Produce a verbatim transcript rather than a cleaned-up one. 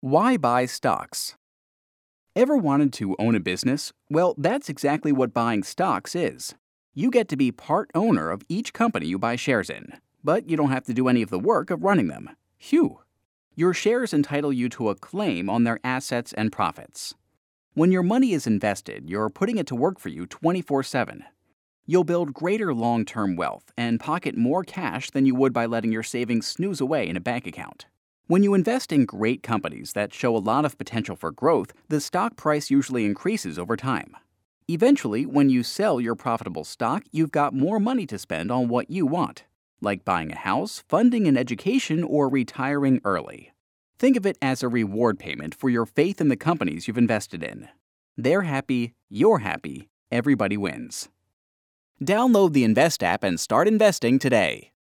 Why buy stocks? Ever wanted to own a business? Well, that's exactly what buying stocks is. You get to be part owner of each company you buy shares in, but you don't have to do any of the work of running them. Phew! Your shares entitle you to a claim on their assets and profits. When your money is invested, you're putting it to work for you twenty-four seven. You'll build greater long-term wealth and pocket more cash than you would by letting your savings snooze away in a bank account. When you invest in great companies that show a lot of potential for growth, the stock price usually increases over time. Eventually, when you sell your profitable stock, you've got more money to spend on what you want, like buying a house, funding an education, or retiring early. Think of it as a reward payment for your faith in the companies you've invested in. They're happy, you're happy, everybody wins. Download the Invest app and start investing today.